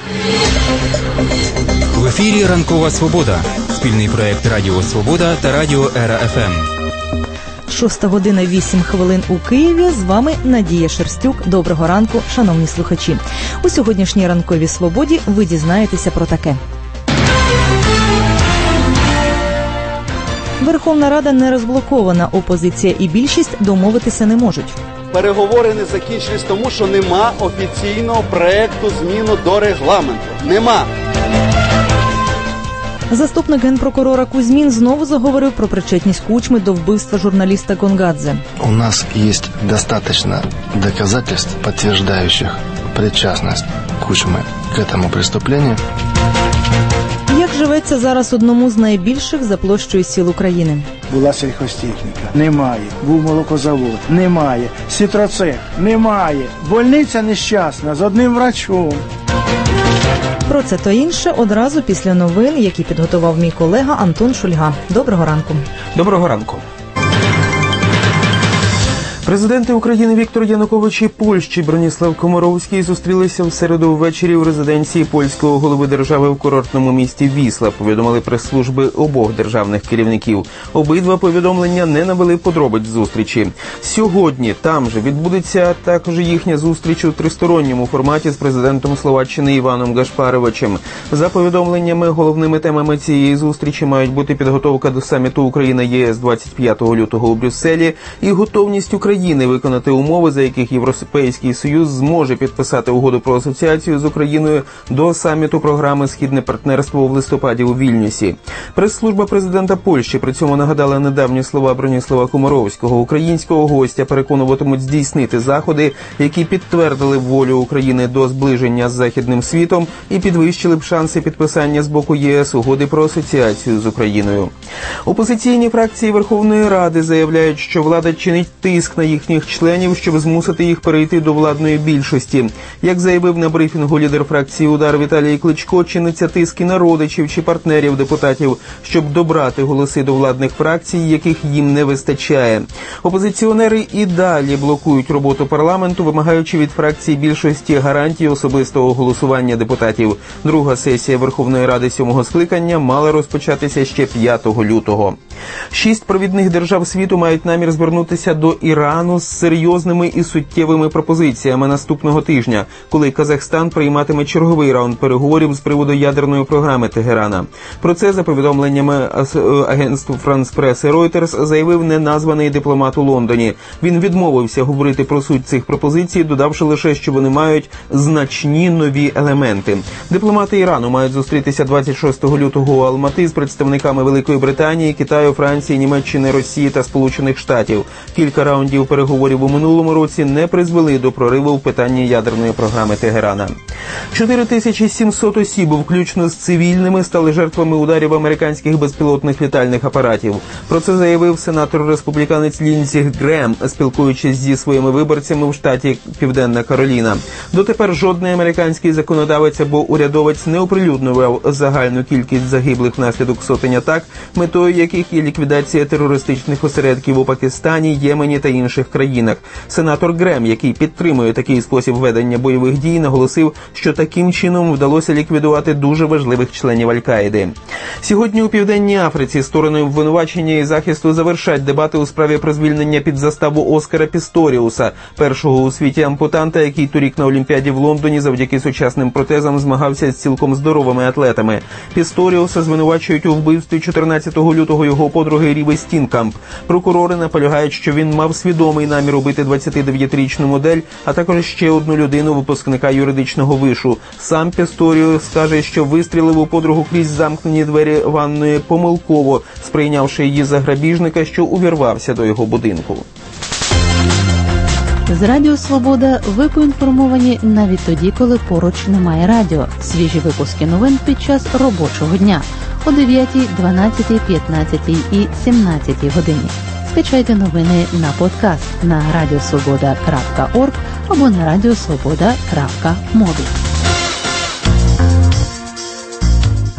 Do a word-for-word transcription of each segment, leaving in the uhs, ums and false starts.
В ефірі «Ранкова Свобода» – спільний проєкт Радіо Свобода та Радіо Ера еф ем. Шоста година вісім хвилин у Києві. З вами Надія Шерстюк. Доброго ранку, шановні слухачі. У сьогоднішній «Ранковій Свободі» ви дізнаєтеся про таке. Верховна Рада не розблокована. Опозиція і більшість домовитися не можуть. Переговори не закінчились тому, що нема офіційного проекту зміну до регламенту. Нема. Заступник генпрокурора Кузьмін знову заговорив про причетність Кучми до вбивства журналіста Гонгадзе. У нас есть достаточно доказательств, подтверждающих причастность Кучмы к этому преступлению. Як живеться зараз одному з найбільших за площею сіл України? Була сільхозтехніка. Немає. Був молокозавод. Немає. Сітроцех. Немає. Больниця нещасна з одним врачом. Про це та інше одразу після новин, які підготував мій колега Антон Шульга. Доброго ранку. Доброго ранку. Президенти України Віктор Янукович і Польщі Броніслав Комаровський зустрілися в середу ввечері у резиденції польського голови держави в курортному місті Вісла, повідомили прес-служби обох державних керівників. Обидва повідомлення не навели подробиць зустрічі. Сьогодні там же відбудеться також їхня зустріч у тристоронньому форматі з президентом Словаччини Іваном Гашпаровичем. За повідомленнями, головними темами цієї зустрічі мають бути підготовка до саміту Україна-ЄС двадцять п'ятого лютого у Брюсселі і готовність України виконати умови, за яких Європейський Союз зможе підписати угоду про асоціацію з Україною до саміту програми «Східне партнерство» в листопаді у Вільнюсі. Прес-служба президента Польщі при цьому нагадала недавні слова Броніслава Комаровського. Українського гостя переконуватимуть здійснити заходи, які підтвердили волю України до зближення з Західним світом і підвищили б шанси підписання з боку ЄС угоди про асоціацію з Україною. Опозиційні фракції Верховної Ради заявляють, що влада чинить тиск на їхніх членів, щоб змусити їх перейти до владної більшості. Як заявив на брифінгу лідер фракції «Удар» Віталій Кличко, чиниться тиск і на родичів чи партнерів депутатів, щоб добрати голоси до владних фракцій, яких їм не вистачає. Опозиціонери і далі блокують роботу парламенту, вимагаючи від фракції більшості гарантій особистого голосування депутатів. Друга сесія Верховної Ради сьомого скликання мала розпочатися ще п'ятого лютого. Шість провідних держав світу мають намір звернутися до Ірану з серйозними і суттєвими пропозиціями наступного тижня, коли Казахстан прийматиме черговий раунд переговорів з приводу ядерної програми Тегерана. Про це, за повідомленнями агентств France Press і Reuters, заявив неназваний дипломат у Лондоні. Він відмовився говорити про суть цих пропозицій, додавши лише, що вони мають значні нові елементи. Дипломати Ірану мають зустрітися двадцять шостого лютого у Алмати з представниками Великої Британії, Китаю, Франції, Німеччини, Росії та Сполучених Штатів. Кілька раундів переговорів у минулому році не призвели до прориву в питанні ядерної програми Тегерана. чотири тисячі сімсот осіб, включно з цивільними, стали жертвами ударів американських безпілотних літальних апаратів. Про це заявив сенатор-республіканець Ліндсі Грем, спілкуючись зі своїми виборцями в штаті Південна Кароліна. Дотепер жодний американський законодавець або урядовець не оприлюднював загальну кількість загиблих внаслідок сотень атак, метою яких є ліквідація терористичних осередків у Пакистані, Ємені та інших країнах. Сенатор Грем, який підтримує такий спосіб ведення бойових дій, наголосив, що таким чином вдалося ліквідувати дуже важливих членів Аль-Каїди. Сьогодні у Південній Африці сторони обвинувачення і захисту завершать дебати у справі про звільнення під заставу Оскара Пісторіуса, першого у світі ампутанта, який торік на Олімпіаді в Лондоні завдяки сучасним протезам змагався з цілком здоровими атлетами. Пісторіуса звинувачують у вбивстві чотирнадцятого лютого його подруги Ріви Стінкамп. Прокурори наполягають, що він мав свідомий намір убити двадцятидев'ятирічну модель, а також ще одну людину, випускника юридичного вишу. Сам Пісторіус скаже, що вистрілив у подругу крізь замкнені двері ванної помилково, сприйнявши її за грабіжника, що увірвався до його будинку. З Радіо Свобода ви поінформовані навіть тоді, коли поруч немає радіо. Свіжі випуски новин під час робочого дня о дев'ятій, дванадцятій, п'ятнадцятій і сімнадцятій годині. Скачайте новини на подкаст на радіосвобода крапка орг або на радіосвобода крапка мобі.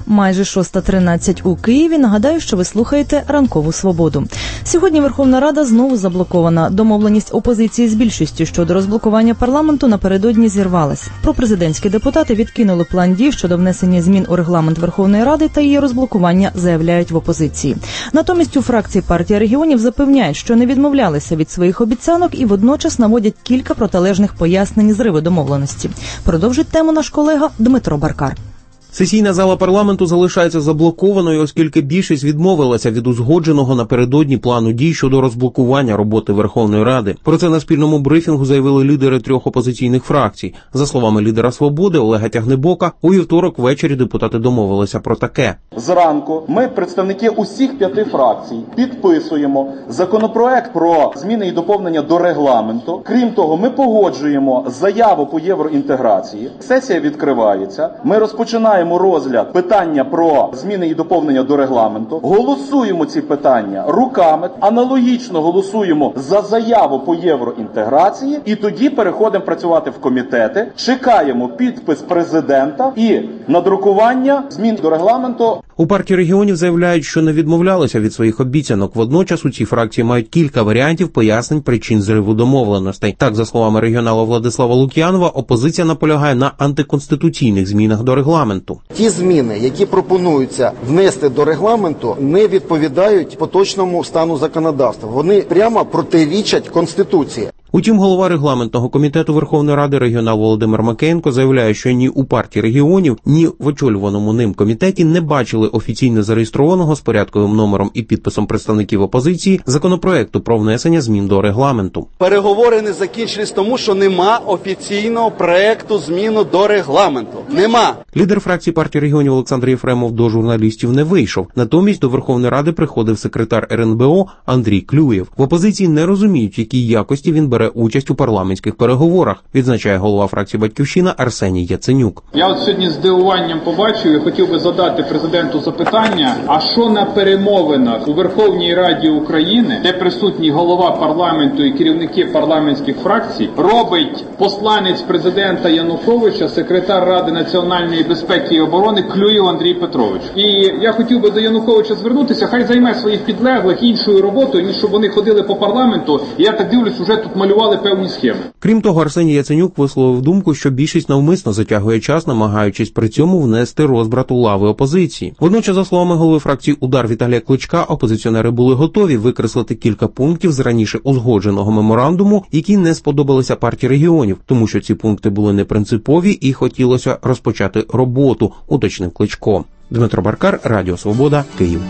Майже шоста тринадцять у Києві. Нагадаю, що ви слухаєте «Ранкову свободу». Сьогодні Верховна Рада знову заблокована. Домовленість опозиції з більшістю щодо розблокування парламенту напередодні зірвалась. Пропрезидентські депутати відкинули план дій щодо внесення змін у регламент Верховної Ради та її розблокування, заявляють в опозиції. Натомість у фракції партії регіонів запевняють, що не відмовлялися від своїх обіцянок і водночас наводять кілька протилежних пояснень зриву домовленості. Продовжить тему наш колега Дмитро Баркар. Сесійна зала парламенту залишається заблокованою, оскільки більшість відмовилася від узгодженого напередодні плану дій щодо розблокування роботи Верховної Ради. Про це на спільному брифінгу заявили лідери трьох опозиційних фракцій. За словами лідера «Свободи» Олега Тягнебока, у вівторок ввечері депутати домовилися про таке. Зранку ми, представники усіх п'яти фракцій, підписуємо законопроект про зміни і доповнення до регламенту. Крім того, ми погоджуємо заяву по євроінтеграції. Сесія відкривається. Ми розпочинаємо розгляд питання про зміни і доповнення до регламенту, голосуємо ці питання руками, аналогічно голосуємо за заяву по євроінтеграції і тоді переходимо працювати в комітети, чекаємо підпис президента і надрукування змін до регламенту. У партії регіонів заявляють, що не відмовлялися від своїх обіцянок. Водночас у цій фракції мають кілька варіантів пояснень причин зриву домовленостей. Так, за словами регіонала Владислава Лук'янова, опозиція наполягає на антиконституційних змінах до регламенту. Ті зміни, які пропонуються внести до регламенту, не відповідають поточному стану законодавства. Вони прямо протирічать Конституції. Утім, голова регламентного комітету Верховної Ради регіонал Володимир Макеєнко заявляє, що ні у партії регіонів, ні в очолюваному ним комітеті не бачили офіційно зареєстрованого з порядковим номером і підписом представників опозиції законопроекту про внесення змін до регламенту. Переговори не закінчились тому, що нема офіційного проекту зміну до регламенту. Нема. Лідер фракції партії регіонів Олександр Єфремов до журналістів не вийшов. Натомість до Верховної Ради приходив секретар ер ен бе о Андрій Клюєв. В опозиції не розуміють, в якій якості він бере участь у парламентських переговорах, відзначає голова фракції «Батьківщина» Арсеній Яценюк. Я от сьогодні з здивуванням побачив і хотів би задати президенту запитання, а що на перемовинах у Верховній Раді України, де присутній голова парламенту і керівники парламентських фракцій, робить посланець президента Януковича, секретар Ради національної безпеки і оборони Клюєв Андрій Петрович. І я хотів би до Януковича звернутися, хай займе своїх підлеглих іншою роботою, ніж щоб вони ходили по парламенту, і я так дивлюсь, уже тут малювали певні схеми. Крім того, Арсеній Яценюк висловив думку, що більшість навмисно затягує час, намагаючись при цьому внести розбрат у лави опозиції. Водночас, за словами голови фракції «Удар» Віталія Кличка, опозиціонери були готові викреслити кілька пунктів з раніше узгодженого меморандуму, які не сподобалися партії регіонів, тому що ці пункти були непринципові і хотілося розпочати роботу, уточнив Кличко. Дмитро Баркар, Радіо Свобода, Київ.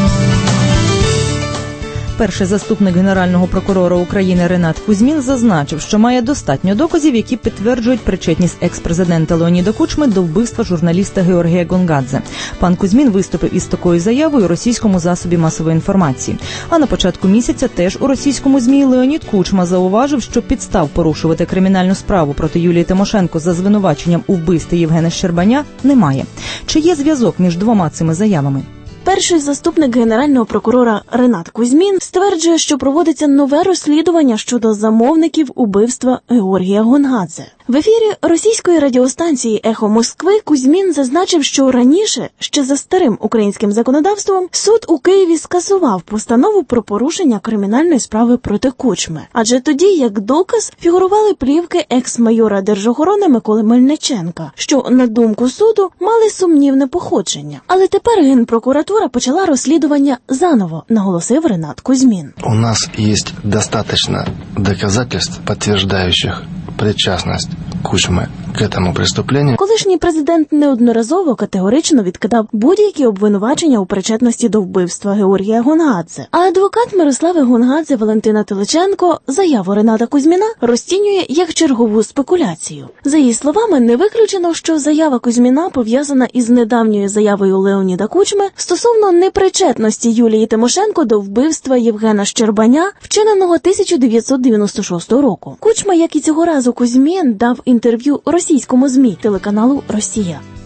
Перший заступник Генерального прокурора України Ренат Кузьмін зазначив, що має достатньо доказів, які підтверджують причетність екс-президента Леоніда Кучми до вбивства журналіста Георгія Гонгадзе. Пан Кузьмін виступив із такою заявою у російському засобі масової інформації. А на початку місяця теж у російському ЗМІ Леонід Кучма зауважив, що підстав порушувати кримінальну справу проти Юлії Тимошенко за звинуваченням у вбивстві Євгена Щербаня немає. Чи є зв'язок між двома цими заявами? Перший заступник Генерального прокурора Ренат Кузьмін стверджує, що проводиться нове розслідування щодо замовників убивства Георгія Гонгадзе. В ефірі російської радіостанції «Ехо Москви» Кузьмін зазначив, що раніше, ще за старим українським законодавством, суд у Києві скасував постанову про порушення кримінальної справи проти Кучми. Адже тоді, як доказ, фігурували плівки екс-майора Держохорони Миколи Мельниченка, що, на думку суду, мали сумнівне походження. Але тепер Генпрокуратура почала розслідування заново, наголосив Ренат Кузьмін. У нас є достатньо доказательств, підтверджуючих причастность Кучми к этому преступлению. Колишній президент неодноразово категорично відкидав будь-які обвинувачення у причетності до вбивства Георгія Гонгадзе. А адвокат Мирослави Гонгадзе Валентина Теличенко заяву Рената Кузьміна розцінює як чергову спекуляцію. За її словами, не виключено, що заява Кузьміна пов'язана із недавньою заявою Леоніда Кучми стосовно непричетності Юлії Тимошенко до вбивства Євгена Щербаня, вчиненого тисяча дев'ятсот дев'яносто шостого року. Кучма, як і цього разу Кузьмін, дав інтерв'ю російському ЗМІ телеканалу «Росія».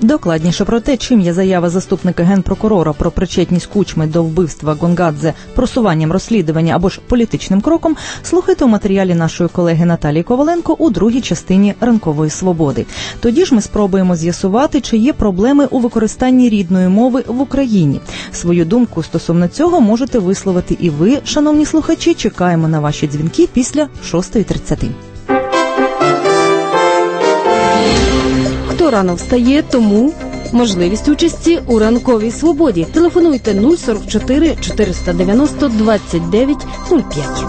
Докладніше про те, чим є заява заступника генпрокурора про причетність Кучми до вбивства Гонгадзе просуванням розслідування або ж політичним кроком, слухайте у матеріалі нашої колеги Наталії Коваленко у другій частині «Ранкової свободи». Тоді ж ми спробуємо з'ясувати, чи є проблеми у використанні рідної мови в Україні. Свою думку стосовно цього можете висловити і ви, шановні слухачі. Чекаємо на ваші дзвінки після шостої тридцять. Хто рано встає, тому можливість участі у «Ранковій свободі». Телефонуйте нуль сорок чотири чотириста дев'яносто двадцять дев'ять нуль п'ять.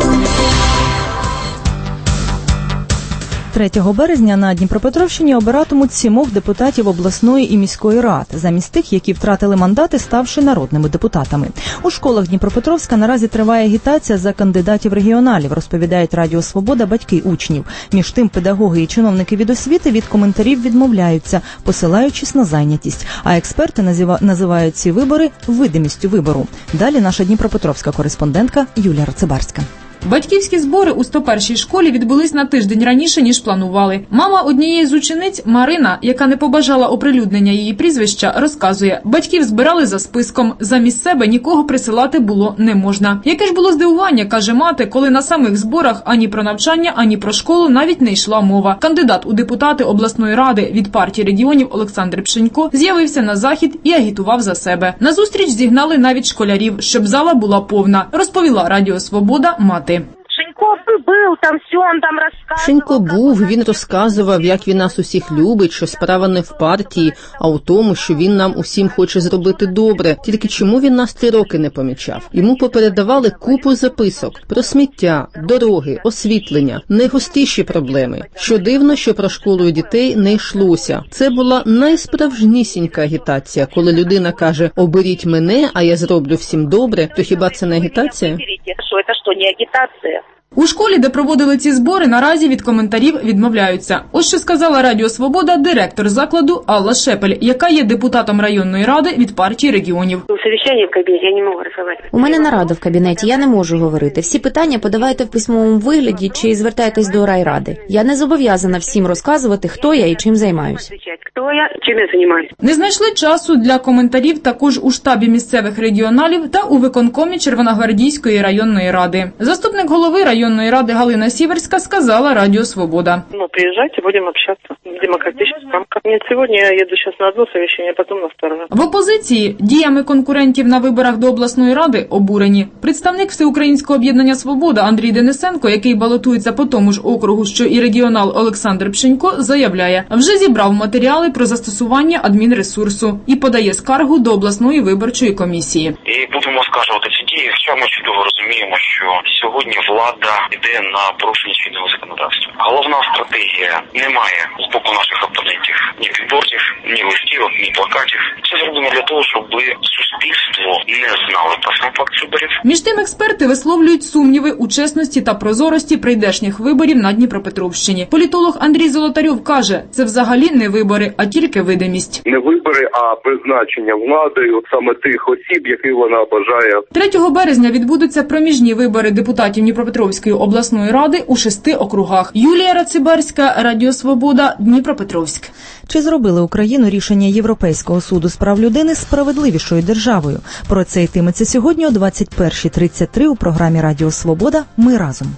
третього березня на Дніпропетровщині обиратимуть сімох депутатів обласної і міської рад, замість тих, які втратили мандати, ставши народними депутатами. У школах Дніпропетровська наразі триває агітація за кандидатів регіоналів, розповідають Радіо Свобода батьки учнів. Між тим, педагоги і чиновники від освіти від коментарів відмовляються, посилаючись на зайнятість. А експерти називають ці вибори видимістю вибору. Далі наша дніпропетровська кореспондентка Юлія Рацибарська. Батьківські збори у сто першій школі відбулись на тиждень раніше, ніж планували. Мама однієї з учениць, Марина, яка не побажала оприлюднення її прізвища, розказує, батьків збирали за списком, замість себе нікого присилати було не можна. Яке ж було здивування, каже мати, коли на самих зборах ані про навчання, ані про школу навіть не йшла мова. Кандидат у депутати обласної ради від партії регіонів Олександр Пшенько з'явився на захід і агітував за себе. На зустріч зігнали навіть школярів, щоб зала була повна, розповіла Радіо Свобода мати. Шенько був там, все, он там розказував. Шенько був, він розказував, як він нас усіх любить, що справа не в партії, а у тому, що він нам усім хоче зробити добре. Тільки чому він нас три роки не помічав? Йому попередавали купу записок про сміття, дороги, освітлення, найгостріші проблеми. Що дивно, що про школу і дітей не йшлося. Це була найсправжнісінька агітація, коли людина каже «оберіть мене, а я зроблю всім добре», то хіба це не агітація? Що, це що, не агітація? У школі, де проводили ці збори, наразі від коментарів відмовляються. Ось що сказала Радіо Свобода директор закладу Алла Шепель, яка є депутатом районної ради від партії регіонів. Совіщання в кабінеті, я не можу розмовляти. У мене нарада в кабінеті, я не можу говорити. Всі питання подавайте в письмовому вигляді чи звертайтесь до райради. Я не зобов'язана всім розказувати, хто я і чим займаюся. Хто я, чим я займаюся. Не знайшли часу для коментарів також у штабі місцевих регіоналів та у виконкомі Червоногвардійської районної ради. Заступник голови районної ради Галина Сіверська сказала Радіо Свобода. Ну, приїжджайте, будемо общатися в демократичних рамках. Нет, сьогодні я їду зараз на одне совіщення, потім на второе. В опозиції діями конкурентів на виборах до обласної ради обурені. Представник Всеукраїнського об'єднання «Свобода» Андрій Денисенко, який балотується по тому ж округу, що і регіонал Олександр Пшенько, заявляє, вже зібрав матеріали про застосування адмінресурсу і подає скаргу до обласної виборчої комісії. І будемо оскаржувати ці дії, хоча ми чудово розуміємо, що сьогодні влада йде на порушення чинного законодавства. Головна стратегія немає з боку наших опонентів ні підборів, ні листівок, ні плакатів. Це зроблено для того, щоб суспільство не знало про сам факт виборів. Між тим експерти висловлюють сумніви у чесності та прозорості прийдешніх виборів на Дніпропетровщині. Політолог Андрій Золотарьов каже, це взагалі не вибори, а тільки видимість. Не вибори, а призначення владою саме тих осіб, яких вона бажає. третього березня відбудуться проміжні вибори депутатів Дніпропетровської обласної ради у шести округах. Юлія Рацибарська, Радіо Свобода, Дніпропетровськ. Чи зробили Україну рішення Європейського суду з прав людини справедливішою державою? Про це йтиметься сьогодні о двадцять першій тридцять три у програмі Радіо Свобода «Ми разом».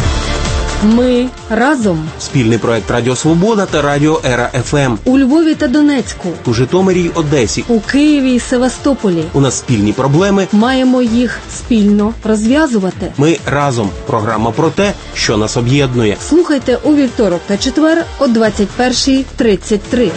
Ми разом. Спільний проект Радіо Свобода та Радіо Ера еф ем. У Львові та Донецьку. У Житомирі й Одесі. У Києві і Севастополі. У нас спільні проблеми. Маємо їх спільно розв'язувати. Ми разом. Програма про те, що нас об'єднує. Слухайте у вівторок та четвер о двадцять першій тридцять три.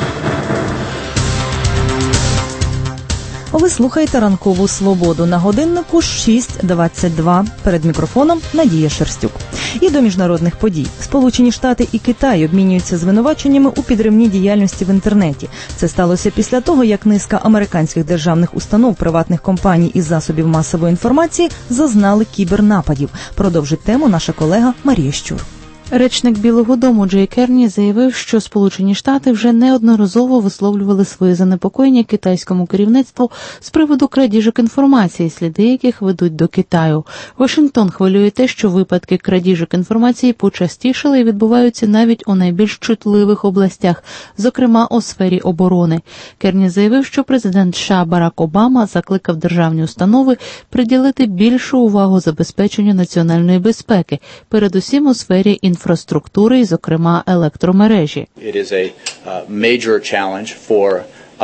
Ви слухаєте «Ранкову свободу». На годиннику шість двадцять два. Перед мікрофоном Надія Шерстюк. І до міжнародних подій. Сполучені Штати і Китай обмінюються звинуваченнями у підривній діяльності в інтернеті. Це сталося після того, як низка американських державних установ, приватних компаній і засобів масової інформації зазнали кібернападів. Продовжить тему наша колега Марія Щур. Речник Білого дому Джей Керні заявив, що Сполучені Штати вже неодноразово висловлювали своє занепокоєння китайському керівництву з приводу крадіжок інформації, сліди яких ведуть до Китаю. Вашингтон хвилює те, що випадки крадіжок інформації почастішали і відбуваються навіть у найбільш чутливих областях, зокрема у сфері оборони. Керні заявив, що президент США Барак Обама закликав державні установи приділити більшу увагу забезпеченню національної безпеки, передусім у сфері інформації. інфраструктури, і, зокрема, електромережі. It is a uh, major challenge for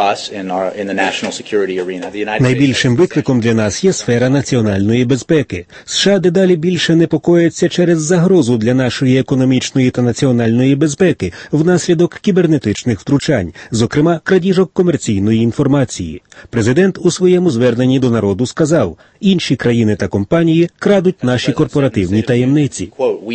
Найбільшим викликом для нас є сфера національної безпеки. США дедалі більше непокояться через загрозу для нашої економічної та національної безпеки внаслідок кібернетичних втручань, зокрема крадіжок комерційної інформації. Президент у своєму зверненні до народу сказав, інші країни та компанії крадуть наші корпоративні таємниці.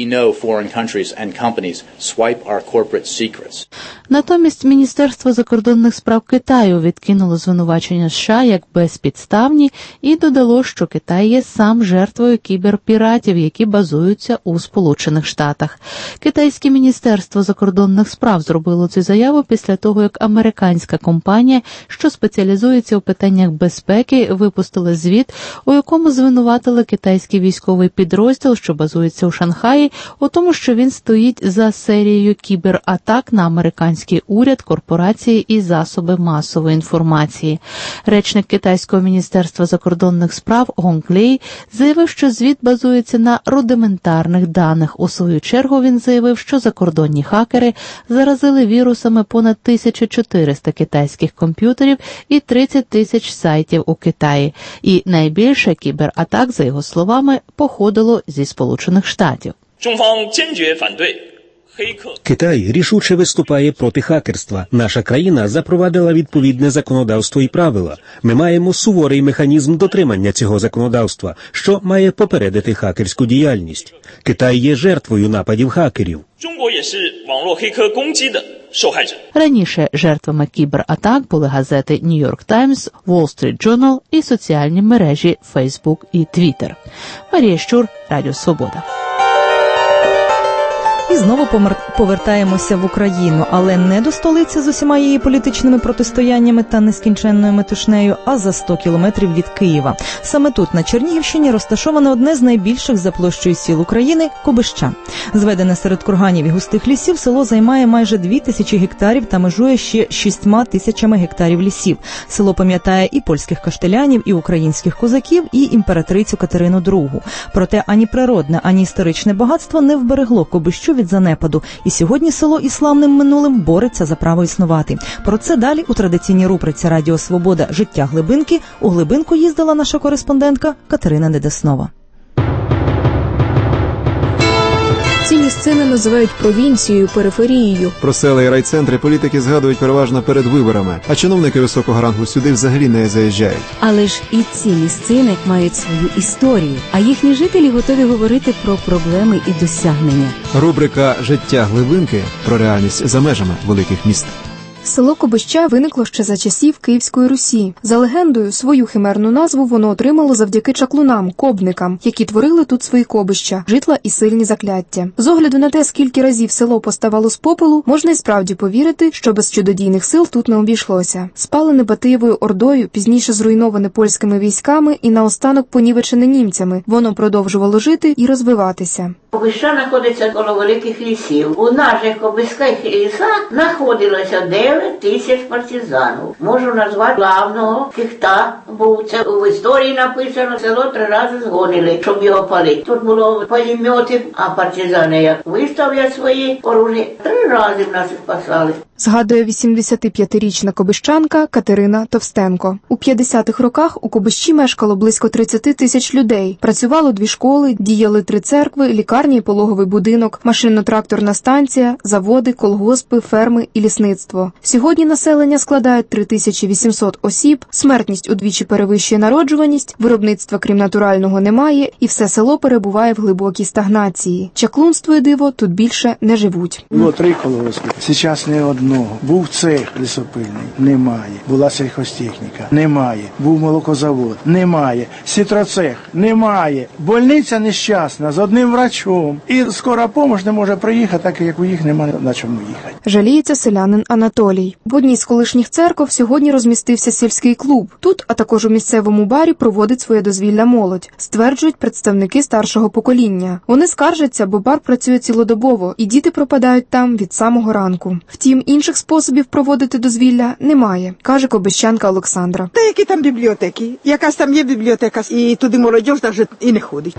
Натомість Міністерство закордонних справ Китаю відкинуло звинувачення США як безпідставні і додало, що Китай є сам жертвою кіберпіратів, які базуються у Сполучених Штатах. Китайське Міністерство закордонних справ зробило цю заяву після того, як американська компанія, що спеціалізується у питаннях безпеки, випустила звіт, у якому звинуватили китайський військовий підрозділ, що базується у Шанхаї, у тому, що він стоїть за серією кібератак на американський уряд, корпорації і засоби масової інформації. Речник Китайського Міністерства закордонних справ Гонг Лей заявив, що звіт базується на рудиментарних даних. У свою чергу він заявив, що закордонні хакери заразили вірусами понад тисячу чотириста китайських комп'ютерів і тридцять тисяч сайтів у Китаї. І найбільше кібератак, за його словами, походило зі Сполучених Штатів. Китай рішуче виступає проти хакерства. Наша країна запровадила відповідне законодавство і правила. Ми маємо суворий механізм дотримання цього законодавства, що має попередити хакерську діяльність. Китай є жертвою нападів хакерів. Раніше жертвами кібератак були газети New York Times, Wall Street Journal і соціальні мережі Facebook і Twitter. Марія Щур, Радіо Свобода. І знову повертаємося в Україну, але не до столиці з усіма її політичними протистояннями та нескінченною метушнею, а за сто кілометрів від Києва. Саме тут, на Чернігівщині, розташоване одне з найбільших за площею сіл України – Кобища. Зведене серед курганів і густих лісів, село займає майже дві тисячі гектарів та межує ще шістьма тисячами гектарів лісів. Село пам'ятає і польських каштелянів, і українських козаків, і імператрицю Катерину Другу. Проте ані природне, ані історичне багатство не вберегло Кобищу від занепаду. І сьогодні село із славним минулим бореться за право існувати. Про це далі у традиційній рубриці «Радіо Свобода. Життя глибинки». У глибинку їздила наша кореспондентка Катерина Недеснова. Ці місцини називають провінцією, периферією. Про села і райцентри політики згадують переважно перед виборами, а чиновники високого рангу сюди взагалі не заїжджають. Але ж і ці місцини мають свою історію, а їхні жителі готові говорити про проблеми і досягнення. Рубрика «Життя глибинки» про реальність за межами великих міст. Село Кобища виникло ще за часів Київської Русі. За легендою, свою химерну назву воно отримало завдяки чаклунам, кобникам, які творили тут свої кобища, житла і сильні закляття. З огляду на те, скільки разів село поставало з попелу, можна й справді повірити, що без чудодійних сил тут не обійшлося. Спалене Батиєвою ордою, пізніше зруйноване польськими військами і наостанок понівечене німцями, воно продовжувало жити і розвиватися. Кобища знаходиться коло великих лісів. У наших кобиських лісах знаходилося дев'ять тисяч партизанів. Можу назвати главного кіхта, бо це в історії написано, село три рази згонили, щоб його палити. Тут було пулеметів, а партизани як виставлять свої оружі, три рази в нас спасали. Згадує вісімдесятип'ятирічна кобищанка Катерина Товстенко. У п'ятдесятих роках у Кобищі мешкало близько тридцять тисяч людей. Працювало дві школи, діяли три церкви, лікарні і пологовий будинок, машинно-тракторна станція, заводи, колгоспи, ферми і лісництво. Сьогодні населення складає три тисячі вісімсот осіб, смертність удвічі перевищує народжуваність, виробництва крім натурального немає, і все село перебуває в глибокій стагнації. Чаклунство і диво тут більше не живуть. Було три колгоспи, зараз не одне. одного. Був цех лісопильний, немає. Була сільхозтехніка, немає. Був молокозавод, немає. Сітроцех, немає. Больниця нещасна з одним врачом. І скора допомога не може приїхати, так як у їх немає на чому їхати. Жаліється селянин Анатолій. В одній з колишніх церков сьогодні розмістився сільський клуб. Тут, а також у місцевому барі, проводить своє дозвілля молодь, стверджують представники старшого покоління. Вони скаржаться, бо бар працює цілодобово, і діти пропадають там від самого ранку. Втім, інших способів проводити дозвілля немає, каже кобищанка Олександра. Та які там бібліотеки? Якась там є бібліотека, і туди молодь навіть і не ходить.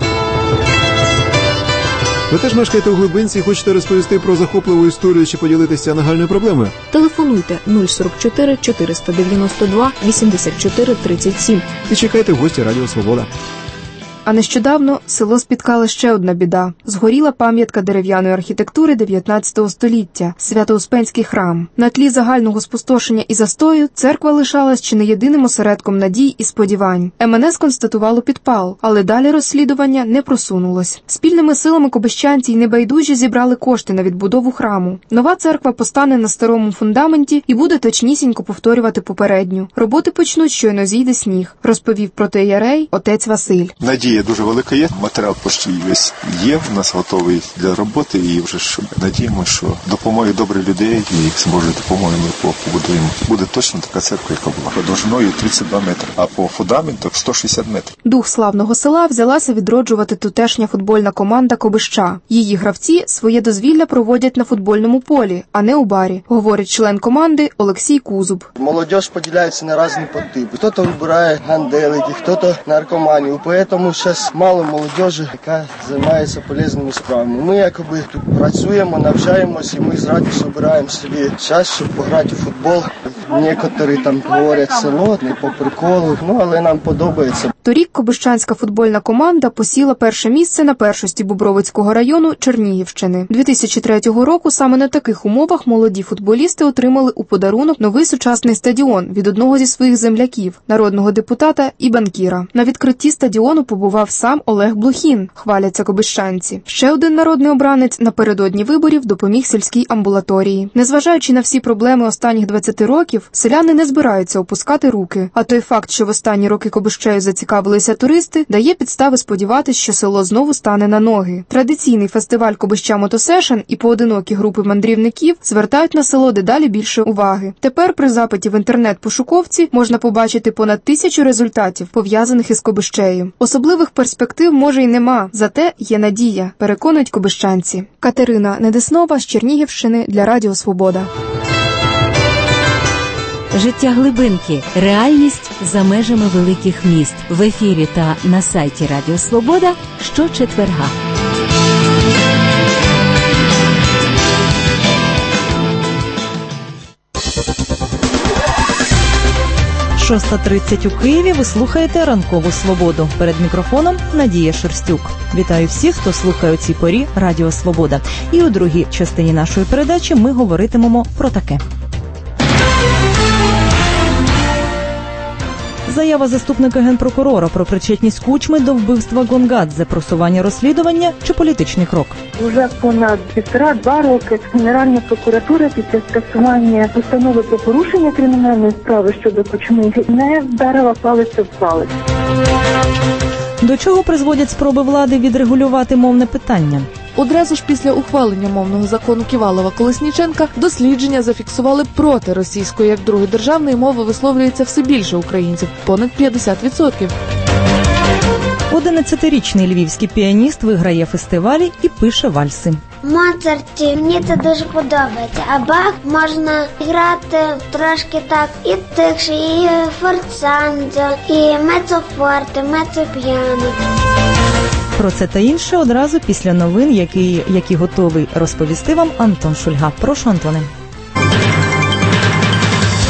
Ви теж мешкаєте у Глибинці і хочете розповісти про захопливу історію чи поділитися нагальною проблемою? Телефонуйте нуль сорок чотири чотириста дев'яносто два вісімдесят чотири тридцять сім. І чекайте в гості Радіо Свобода. А нещодавно село спіткала ще одна біда. Згоріла пам'ятка дерев'яної архітектури дев'ятнадцятого століття – Свято-Успенський храм. На тлі загального спустошення і застою церква лишалась чи не єдиним осередком надій і сподівань. ем ен ес констатувало підпал, але далі розслідування не просунулось. Спільними силами кобищанці й небайдужі зібрали кошти на відбудову храму. Нова церква постане на старому фундаменті і буде точнісінько повторювати попередню. Роботи почнуть, щойно зійде сніг, розповів протоієрей отець Василь. Надія дуже велика є, матеріал почти весь є, в нас готовий для роботи, і вже ж надіємо, що допомогою добрих людей і з Божою допомогою ми побудуємо. Буде точно така церква, яка була. Довжиною тридцять два метри, а по фундаменту сто шістдесят метрів. Дух славного села взялася відроджувати тутешня футбольна команда Кобища. Її гравці своє дозвілля проводять на футбольному полі, а не у барі, говорить член команди Олексій Кузуб. Молодіж поділяється на різні подтипи. Хто-то вибирає ганделики, хто-то наркоманію, тому зараз мало молодіжі, яка займається полезними справами. Ми якби тут працюємо, навчаємося, і ми з радістю обираємо собі час, щоб пограти у футбол. Некоторі там говорять село, не по приколу, ну але нам подобається. Торік кобищанська футбольна команда посіла перше місце на першості Бобровицького району Чернігівщини. дві тисячі третього року саме на таких умовах молоді футболісти отримали у подарунок новий сучасний стадіон від одного зі своїх земляків, народного депутата і банкіра. На відкритті стадіону побував сам Олег Блохін, хваляться кобищанці. Ще один народний обранець напередодні виборів допоміг сільській амбулаторії. Незважаючи на всі проблеми останніх двадцяти років, селяни не збираються опускати руки. А той факт, що в останні роки Кобищею зацікавилися туристи, дає підстави сподіватись, що село знову стане на ноги. Традиційний фестиваль Кобища Мотосешн і поодинокі групи мандрівників звертають на село дедалі більше уваги. Тепер при запиті в інтернет-пошуковці можна побачити понад тисячу результатів, пов'язаних із Кобищею. Особливих перспектив може й нема, зате є надія, переконують кобищанці. Катерина Недеснова з Чернігівщини для Радіо Свобода. Життя глибинки. Реальність за межами великих міст. В ефірі та на сайті Радіо Свобода щочетверга. шоста тридцять у Києві. Ви слухаєте «Ранкову свободу». Перед мікрофоном Надія Шерстюк. Вітаю всіх, хто слухає у цій порі Радіо Свобода. І у другій частині нашої передачі ми говоритимемо про таке. Заява заступника генпрокурора про причетність Кучми до вбивства Гонгадзе, просування розслідування чи політичний крок. Уже понад півтора-два роки Генеральна прокуратура після скасування постанови про порушення кримінальної справи щодо Кучми не вдарила палицю в палець. До чого призводять спроби влади відрегулювати мовне питання? Одразу ж після ухвалення мовного закону Ківалова-Колесніченка дослідження зафіксували проти російської як другої державної мови висловлюється все більше українців – понад п'ятдесят відсотків. одинадцятирічний львівський піаніст виграє фестивалі і пише вальси. Моцарті, мені це дуже подобається, а Бах можна грати трошки так і тихше, і форцанзо, і мецофорте, мецопіано. Про це та інше одразу після новин, які, які готовий розповісти вам Антон Шульга. Прошу, Антоне.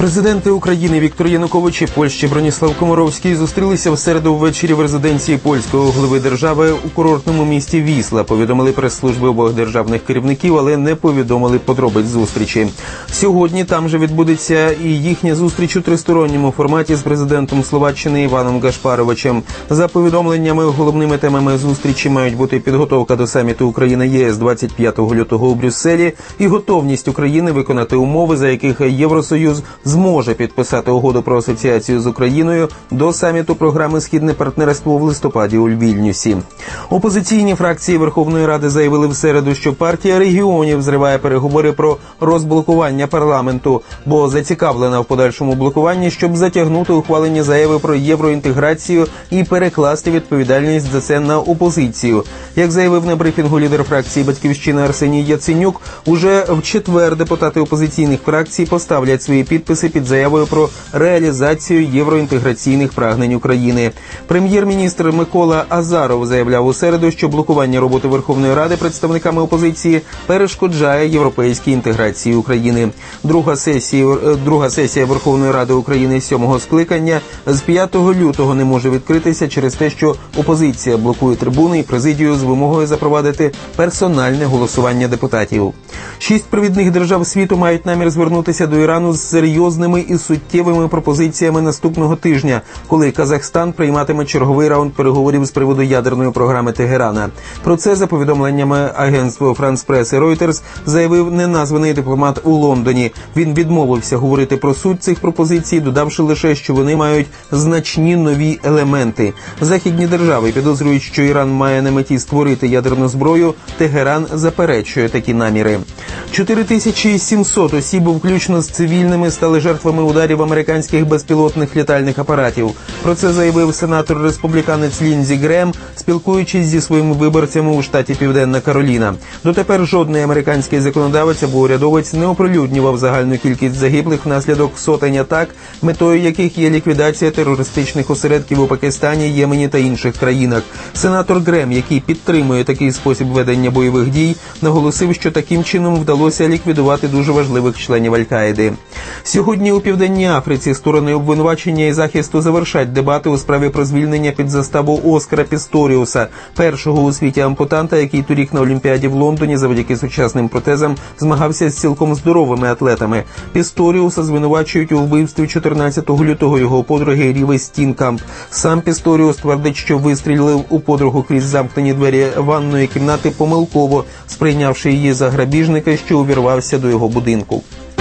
Президенти України Віктор Янукович і Польщі Броніслав Комаровський зустрілися в середу ввечері в резиденції польського глави держави у курортному місті Вісла. Повідомили прес-служби обох державних керівників, але не повідомили подробиць зустрічі. Сьогодні там же відбудеться і їхня зустріч у тристоронньому форматі з президентом Словаччини Іваном Гашпаровичем. За повідомленнями, головними темами зустрічі мають бути підготовка до саміту Україна-ЄС двадцять п'ятого лютого у Брюсселі і готовність України виконати умови, за яких Євросоюз зможе підписати угоду про асоціацію з Україною до саміту програми «Східне партнерство» в листопаді у Вільнюсі. Опозиційні фракції Верховної Ради заявили в середу, що партія регіонів зриває переговори про розблокування парламенту, бо зацікавлена в подальшому блокуванні, щоб затягнути ухвалення заяви про євроінтеграцію і перекласти відповідальність за це на опозицію. Як заявив на брифінгу лідер фракції «Батьківщина» Арсеній Яценюк, уже в четвер депутати опозиційних фракцій поставлять свої підписи під заявою про реалізацію євроінтеграційних прагнень України. Прем'єр-міністр Микола Азаров заявляв у середу, що блокування роботи Верховної Ради представниками опозиції перешкоджає європейській інтеграції України. Друга сесія, друга сесія Верховної Ради України сьомого скликання з п'ятого лютого не може відкритися через те, що опозиція блокує трибуни і президію з вимогою запровадити персональне голосування депутатів. Шість провідних держав світу мають намір звернутися до Ірану з серйозними і суттєвими пропозиціями наступного тижня, коли Казахстан прийматиме черговий раунд переговорів з приводу ядерної програми Тегерана. Про це, за повідомленнями агентства Франс Прес і Reuters, заявив неназваний дипломат у Лондоні. Він відмовився говорити про суть цих пропозицій, додавши лише, що вони мають значні нові елементи. Західні держави підозрюють, що Іран має на меті створити ядерну зброю. Тегеран заперечує такі наміри. чотири тисячі сімсот осіб, включно з цивільними, стали жертвами ударів американських безпілотних літальних апаратів. Про це заявив сенатор-республіканець Ліндзі Грем, спілкуючись зі своїми виборцями у штаті Південна Кароліна. Дотепер жодний американський законодавець або урядовець не оприлюднював загальну кількість загиблих внаслідок сотень атак, метою яких є ліквідація терористичних осередків у Пакистані, Ємені та інших країнах. Сенатор Грем, який підтримує такий спосіб ведення бойових дій, наголосив, що таким чином вдалося ліквідувати дуже важливих членів Аль-Каїди. Сьогодні у Південній Африці сторони обвинувачення і захисту завершать дебати у справі про звільнення під заставу Оскара Пісторіуса, першого у світі ампутанта, який торік на Олімпіаді в Лондоні завдяки сучасним протезам змагався з цілком здоровими атлетами. Пісторіуса звинувачують у вбивстві чотирнадцятого лютого його подруги Ріви Стінкамп. Сам Пісторіус твердить, що вистрілив у подругу крізь замкнені двері ванної кімнати помилково, сприйнявши її за грабіжника, що увірвався до його будинку.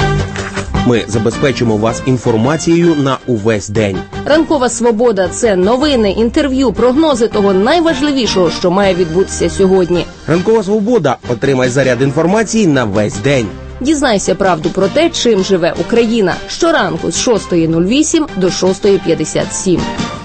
Ми забезпечимо вас інформацією на увесь день. Ранкова свобода – це новини, інтерв'ю, прогнози того найважливішого, що має відбутися сьогодні. Ранкова свобода – отримай заряд інформації на весь день. Дізнайся правду про те, чим живе Україна. Щоранку з шостої нуль вісім до шостої п'ятдесят сім.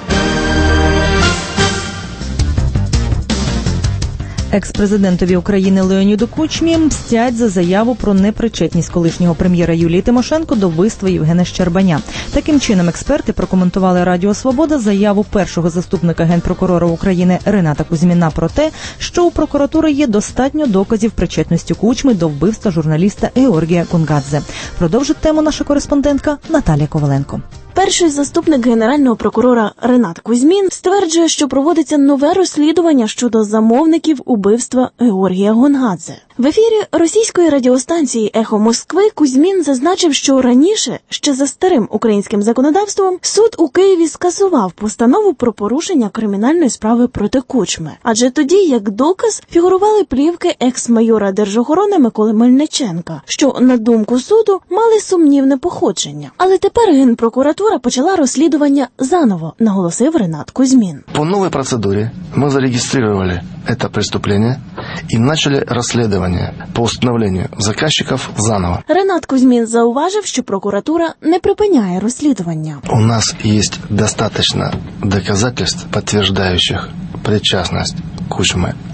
Екс-президентові України Леоніду Кучмі мстять за заяву про непричетність колишнього прем'єра Юлії Тимошенко до вбивства Євгена Щербаня. Таким чином, експерти прокоментували Радіо Свобода заяву першого заступника Генпрокурора України Рената Кузьміна про те, що у прокуратури є достатньо доказів причетності Кучми до вбивства журналіста Георгія Кунгадзе. Продовжить тему наша кореспондентка Наталія Коваленко. Перший заступник генерального прокурора Ренат Кузьмін стверджує, що проводиться нове розслідування щодо замовників убивства Георгія Гонгадзе. В ефірі російської радіостанції «Ехо Москви» Кузьмін зазначив, що раніше, ще за старим українським законодавством, суд у Києві скасував постанову про порушення кримінальної справи проти Кучми. Адже тоді, як доказ, фігурували плівки екс-майора Держохорони Миколи Мельниченка, що, на думку суду, мали сумнівне походження. Але тепер Генпрокуратура почала розслідування заново, наголосив Ренат Кузьмін. По новій процедурі ми зареєстрували це преступлення і почали розслідування по встановленню заказчиків заново. Ренат Кузьмін зауважив, що прокуратура не припиняє розслідування. У нас є достатньо доказательств, підтверджуючих причастність Кучми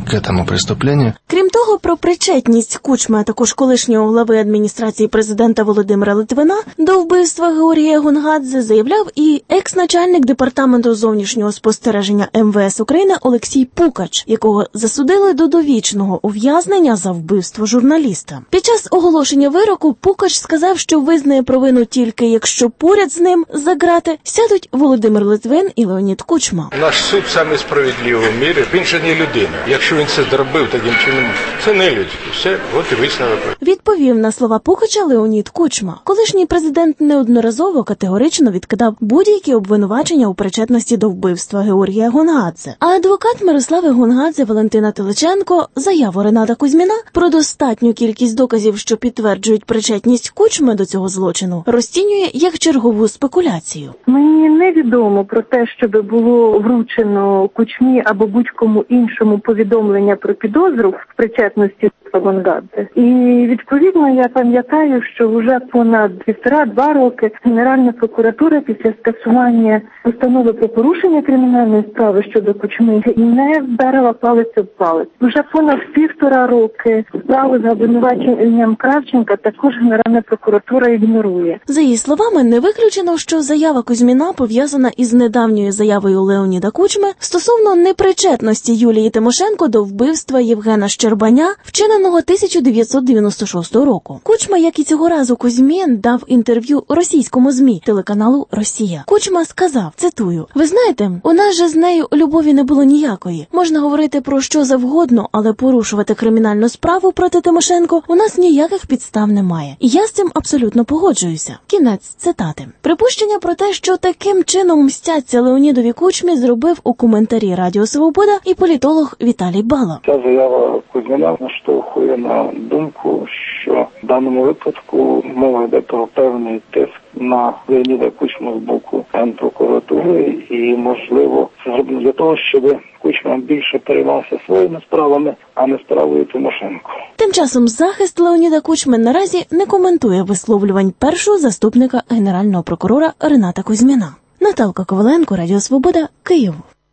к этому преступлению. Крім того, про причетність Кучми, а також колишнього глави адміністрації президента Володимира Литвина до вбивства Георгія Гонгадзе заявляв і екс-начальник департаменту зовнішнього спостереження ем ве ес України Олексій Пукач, якого засудили до довічного ув'язнення за вбивство журналіста. Під час оголошення вироку Пукач сказав, що визнає провину тільки якщо поряд з ним за ґрати сядуть Володимир Литвин і Леонід Кучма. Наш суд саме справедливий в мірі. Він же не людина. Якщо він це зробив таким чином, це не людське. Все, от і висновок. Відповів на слова Пукача Леонід Кучма. Колишній президент неодноразово категорично відкидав будь-які обвинувачення у причетності до вбивства Георгія Гонгадзе. А адвокат Мирослави Гонгадзе Валентина Теличенко заяву Рената Кузьміна про достатню кількість доказів, що підтверджують причетність Кучми до цього злочину, розцінює як чергову спекуляцію. Мені невідомо про те, щоб було вручено Кучмі або будь-кому іншому повідомлення про підозру в причетності до Гонгадзе. І відповідно я пам'ятаю, що вже понад півтора-два роки Генеральна прокуратура після скасування постанови про порушення кримінальної справи щодо Кучми не вдарила палець об палець. Вже понад півтора роки справу за обвинуваченням Кравченка також Генеральна прокуратура ігнорує. За її словами, не виключено, що заява Кузьміна пов'язана із недавньою заявою Леоніда Кучми стосовно непричетності Юлії Тимошенко до вбивства Євгена Щербаня, вчиненого тисяча дев'ятсот дев'яносто шостого року. Кучма, як і цього разу Кузьмін, дав інтерв'ю російському ЗМІ телеканалу «Росія». Кучма сказав, цитую, «Ви знаєте, у нас же з нею любові не було ніякої. Можна говорити про що завгодно, але порушувати кримінальну справу проти Тимошенко у нас ніяких підстав немає. І я з цим абсолютно погоджуюся». Кінець цитати. Припущення про те, що таким чином мстяться Леонідові Кучмі, зробив у коментарі Радіо Свобода і політолог Віталій Бала. Ця заява Кузьміна наштовхує на думку, що в даному випадку мова йде про певний тиск на Леоніда Кучму з боку Генпрокуратури і, можливо, це зроблено для того, щоб Кучма більше переймався своїми справами, а не справою Тимошенко. Тим часом захист Леоніда Кучми наразі не коментує висловлювань першого заступника генерального прокурора Рената Кузьміна. Наталка Коваленко, Радіо Свобода, Київ.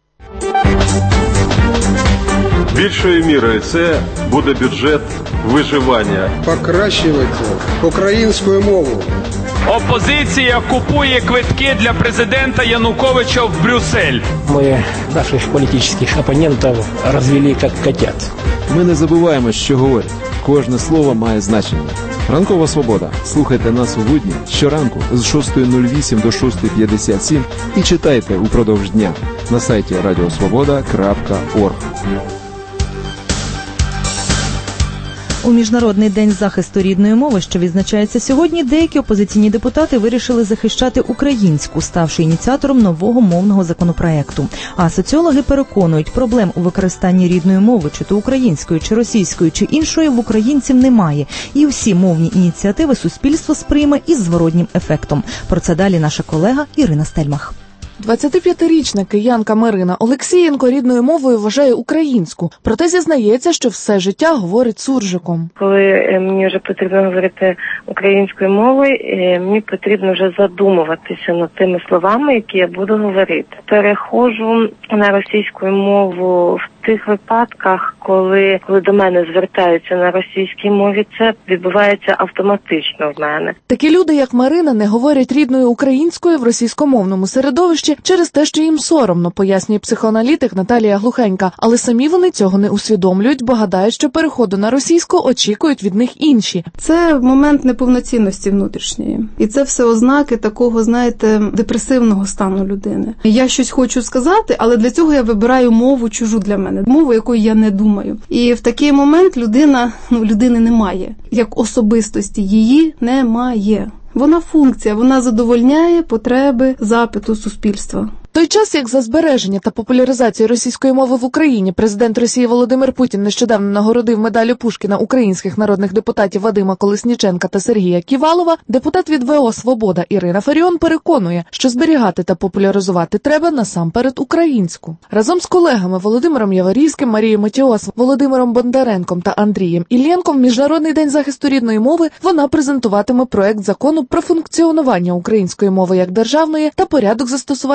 Більшою мірою це буде бюджет виживання. Покращувати українську мову. Опозиція купує квитки для президента Януковича в Брюссель. Ми наших політичних опонентів розвели як котят. Ми не забуваємо, що говорять. Кожне слово має значення. Ранкова свобода. Слухайте нас у будні щоранку з шостої нуль вісім до шостої п'ятдесят сім і читайте упродовж дня на сайті радіосвобода крапка орг. У Міжнародний день захисту рідної мови, що відзначається сьогодні, деякі опозиційні депутати вирішили захищати українську, ставши ініціатором нового мовного законопроекту. А соціологи переконують, проблем у використанні рідної мови, чи то української, чи російської, чи іншої, в українців немає. І всі мовні ініціативи суспільство сприйме із зворотнім ефектом. Про це далі наша колега Ірина Стельмах. двадцятип'ятирічна киянка Марина Олексієнко рідною мовою вважає українську, проте зізнається, що все життя говорить суржиком. Коли мені вже потрібно говорити українською мовою, мені потрібно вже задумуватися над тими словами, які я буду говорити. Переходжу на російську мову в тих випадках, коли, коли до мене звертаються на російській мові, це відбувається автоматично в мене. Такі люди, як Марина, не говорять рідною українською в російськомовному середовищі через те, що їм соромно, пояснює психоаналітик Наталія Глухенька. Але самі вони цього не усвідомлюють, бо гадають, що переходу на російську очікують від них інші. Це момент неповноцінності внутрішньої. І це все ознаки такого, знаєте, депресивного стану людини. Я щось хочу сказати, але для цього я вибираю мову чужу для мене, мову, якою я не думаю. І в такий момент людина, ну, людини немає. Як особистості її немає. Вона функція, вона задовольняє потреби запиту суспільства. Той час, як за збереження та популяризацію російської мови в Україні президент Росії Володимир Путін нещодавно нагородив медаллю Пушкіна українських народних депутатів Вадима Колесніченка та Сергія Ківалова, депутат від ве о «Свобода» Ірина Фаріон переконує, що зберігати та популяризувати треба насамперед українську. Разом з колегами Володимиром Яворівським, Марією Матіос, Володимиром Бондаренком та Андрієм Іллєнком в Міжнародний день захисту рідної мови вона презентуватиме проект закону про функціонування української мови як державної та порядок застосування інших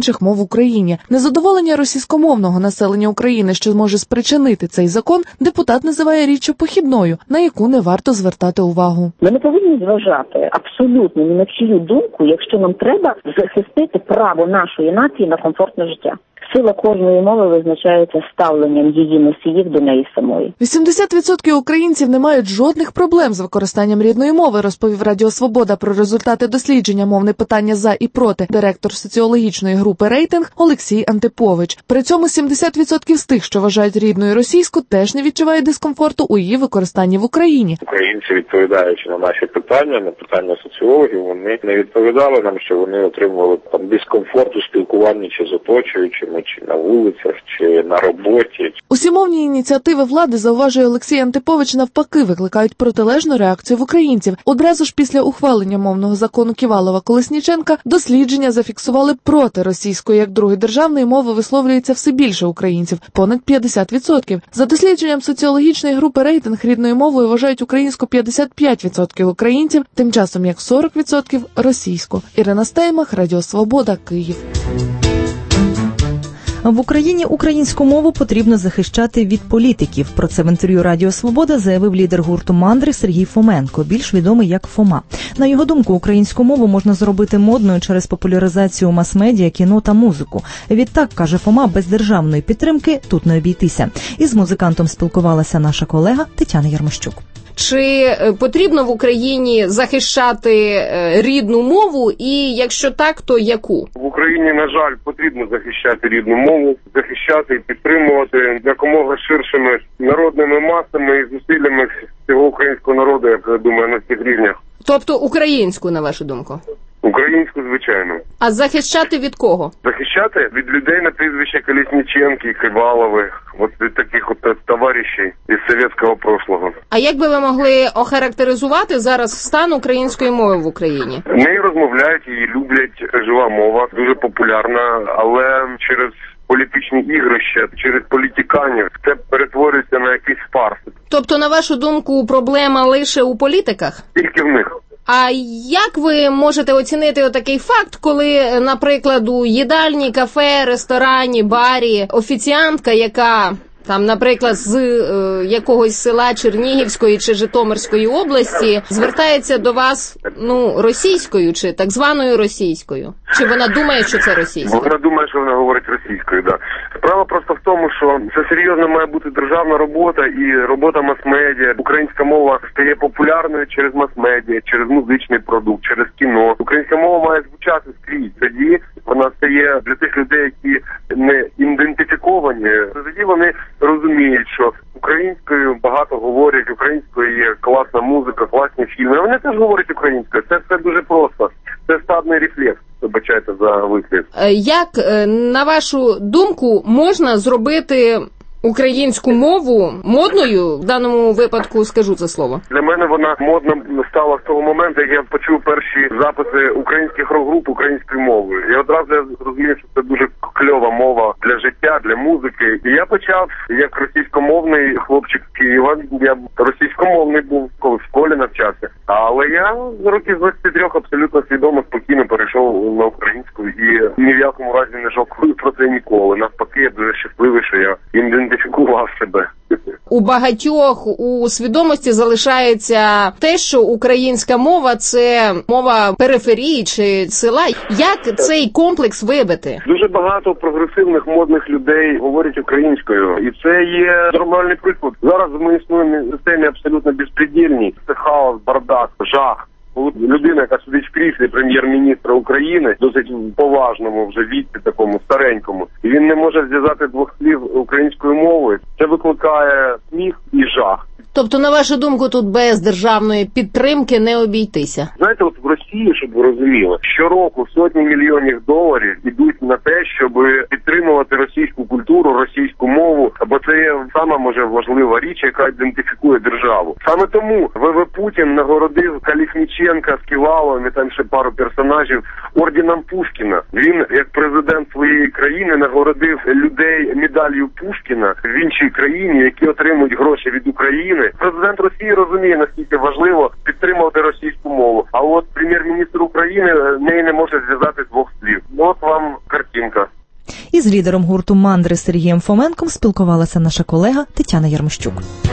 інших мов в Україні. Незадоволення російськомовного населення України, що може спричинити цей закон, депутат називає річчю похідною, на яку не варто звертати увагу. Ми не повинні зважати абсолютно ні на чию думку, якщо нам треба захистити право нашої нації на комфортне життя. Сила кожної мови визначається ставленням її носіїв до неї самої. вісімдесят відсотків українців не мають жодних проблем з використанням рідної мови, розповів Радіо Свобода про результати дослідження «Мовне питання за і проти» директор соціологічної групи «Рейтинг» Олексій Антипович. При цьому сімдесят відсотків з тих, що вважають рідною російську, теж не відчувають дискомфорту у її використанні в Україні. Українці, відповідаючи на наші питання, на питання соціологів, вони не відповідали нам, що вони отримували там дискомфорт у спілкуванні чи з оточуючими, чи на вулицях, чи на роботі. Усі мовні ініціативи влади, зауважує Олексій Антипович, навпаки викликають протилежну реакцію в українців. Одразу ж після ухвалення мовного закону Ківалова-Колесніченка дослідження зафіксували проти російської як другої державної мови висловлюється все більше українців – понад п'ятдесят відсотків. За дослідженням соціологічної групи «Рейтинг» рідною мовою вважають українську п'ятдесят п'ять відсотків українців, тим часом як сорок відсотків – російську. Ірина Стеймах, Радіо Свобода, Київ. В Україні українську мову потрібно захищати від політиків. Про це в інтерв'ю Радіо Свобода заявив лідер гурту «Мандри» Сергій Фоменко, більш відомий як Фома. На його думку, українську мову можна зробити модною через популяризацію мас-медіа, кіно та музику. Відтак, каже Фома, без державної підтримки тут не обійтися. Із музикантом спілкувалася наша колега Тетяна Ярмощук. Чи потрібно в Україні захищати рідну мову, і якщо так, то яку? В Україні, на жаль, потрібно захищати рідну мову, захищати і підтримувати якомога ширшими народними масами і зусиллями всього українського народу, я думаю, на всіх рівнях. Тобто українську, на вашу думку? Українську, звичайно. А захищати від кого? Захищати від людей на прізвище Колесніченки, Кивалови, от від таких от товаришів із совєтського прошлого. А як би ви могли охарактеризувати зараз стан української мови в Україні? Нею розмовляють, її люблять, жива мова, дуже популярна, але через політичні ігрища, через політиканів це перетворюється на якийсь фарс. Тобто, на вашу думку, проблема лише у політиках? Тільки в них. А як ви можете оцінити отакий факт, коли, наприклад, у їдальні, кафе, ресторані, барі офіціантка, яка там, наприклад, з е, якогось села Чернігівської чи Житомирської області звертається до вас, ну, російською чи так званою російською? Чи вона думає, що це російська? Вона думає, що вона говорить російською, так. Да. Справа просто в тому, що це серйозно має бути державна робота і робота мас-медіа. Українська мова стає популярною через мас-медіа, через музичний продукт, через кіно. Українська мова має звучати скрізь. Тоді вона стає для тих людей, які не ідентифіковані. Тоді вони розуміють, що українською багато говорять, українською є класна музика, класні фільми. Вони теж говорять українською. Це все дуже просто. Це стадний рефлекс. Вибачайте за вислів. Як, на вашу думку, можна зробити українську мову модною? В даному випадку скажу це слово. Для мене вона модна стала з того моменту, як я почув перші записи українських рок-груп українською мовою. І одразу я зрозумів, що це дуже кльова мова для життя, для музики. І я почав, як російськомовний хлопчик з Києва, я російськомовний був, коли в школі навчався. Але я з років двадцяти трьох абсолютно свідомо, спокійно перейшов на українську і ні в якому разі не жалкую про це ніколи. Навпаки, я дуже щасливий, що я ідентифікував себе. У багатьох у свідомості залишається те, що українська мова – це мова периферії чи села. Як цей комплекс вибити? Дуже багато прогресивних, модних людей говорять українською. І це є нормальний приклад. Зараз ми існуємо в системі абсолютно безпредельній. Це хаос, бардак, жах. Людина, яка сидить в кріслі прем'єр-міністра України, досить поважному вже віці, такому старенькому, і він не може зв'язати двох слів українською мовою. Це викликає сміх і жах. Тобто, на вашу думку, тут без державної підтримки не обійтися? Знаєте, от в Росії, щоб ви розуміли, щороку сотні мільйонів доларів ідуть на те, щоб підтримувати російську культуру, російську мову, бо це є сама, може, важлива річ, яка ідентифікує державу. Саме тому ВВ Путін нагородив Колесніченка з Ківаловим, там ще пару персонажів, орденом Пушкіна. Він, як президент своєї країни, нагородив людей медаллю Пушкіна в іншій країні, які отримують гроші від України. Президент Росії розуміє, наскільки важливо підтримувати російську мову. А от прем'єр прем'єр-міністр України неї не може зв'язати двох слів. От вам картинка. Із лідером гурту «Мандри» Сергієм Фоменком спілкувалася наша колега Тетяна Ярмощук.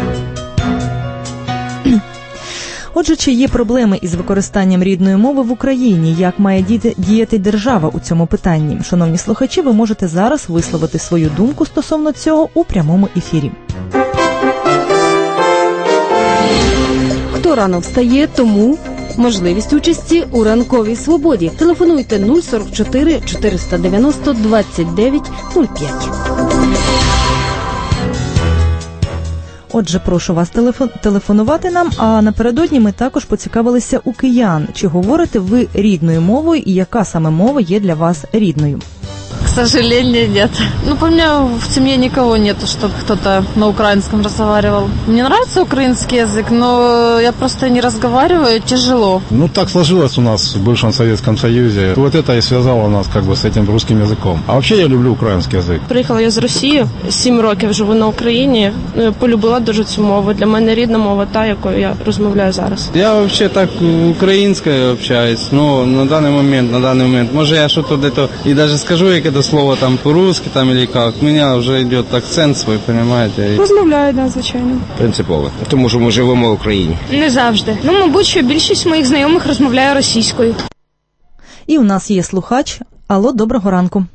Отже, чи є проблеми із використанням рідної мови в Україні? Як має діяти держава у цьому питанні? Шановні слухачі, ви можете зараз висловити свою думку стосовно цього у прямому ефірі. Хто рано встає, тому можливість участі у ранковій свободі. Телефонуйте нуль сорок чотири чотириста дев'яносто двадцять дев'ять нуль п'ять. Отже, прошу вас телефон, телефонувати нам, а напередодні ми також поцікавилися у киян. Чи говорите ви рідною мовою і яка саме мова є для вас рідною? К сожалению, нет. Ну, у меня в семье никого нету, чтобы кто-то на украинском разговаривал. Мне нравится украинский язык, но я просто не разговариваю, тяжело. Ну, так сложилось у нас в бывшем Советском Союзе. Вот это и связало нас как бы с этим русским языком. А вообще я люблю український язик. Приїхала я з Росії, сім років живу на Україні. Полюбила дуже цю мову. Для мене рідна мова та, якою я розмовляю зараз. Я вообще так українською общаюсь, но на данный момент, на данный момент, може я что-то где-то и даже скажу, як это слово там по-русски там или как, у меня вже йде акцент свій, понимаете? Розмовляю, да, звичайно. Принципово, тому що ми живемо в Україні. Не завжди. Ну, мабуть, що більшість моїх знайомих розмовляє російською. І у нас є слухач. Алло, доброго ранку.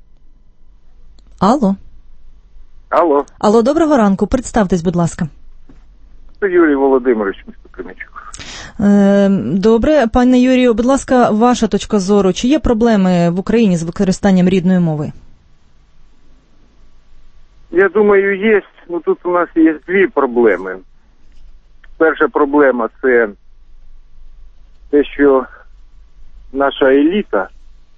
Алло. Алло. Алло, доброго ранку. Представтесь, будь ласка. Це Юрій Володимирович, місто Кременчук. Добре, пане Юрію, будь ласка, ваша точка зору. Чи є проблеми в Україні з використанням рідної мови? Я думаю, є. Ну, тут у нас є дві проблеми. Перша проблема – це те, що наша еліта